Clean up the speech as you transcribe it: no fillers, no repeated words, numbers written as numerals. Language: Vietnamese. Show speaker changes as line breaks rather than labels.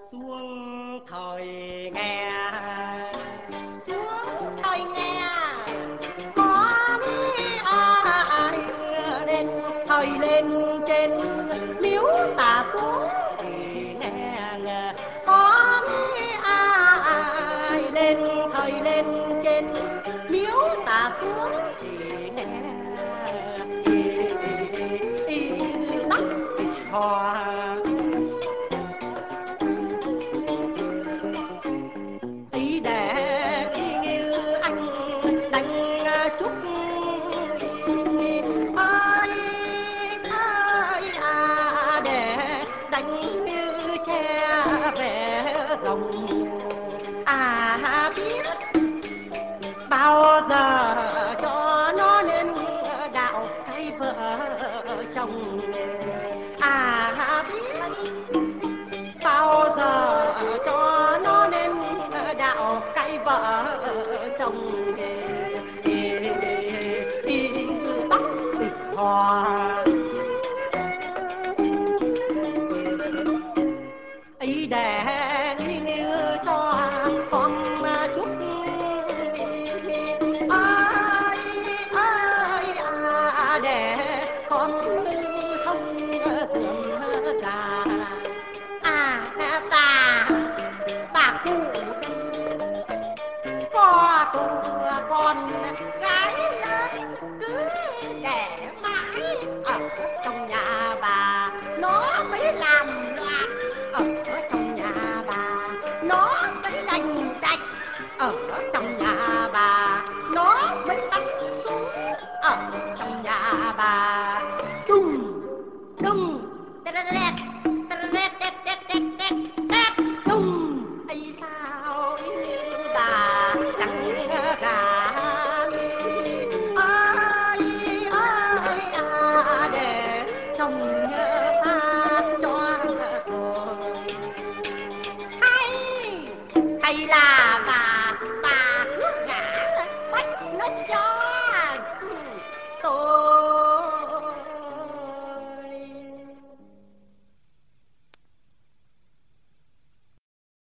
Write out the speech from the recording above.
xuống thời nghe, xuống thời nghe có ai lên thời lên trên miếu tả xuống thì nghe có ai lên thời lên trên miếu tả xuống thì nghe bắt thò ý để như anh đánh chúc ơi ơi để đánh như che về rồng biết bao giờ cho nó nên đạo cái vợ chồng biết bao giờ cho nó nên đạo cái vợ chồng bắt hò ấy để như cho con chút ơi để con thông giường già ta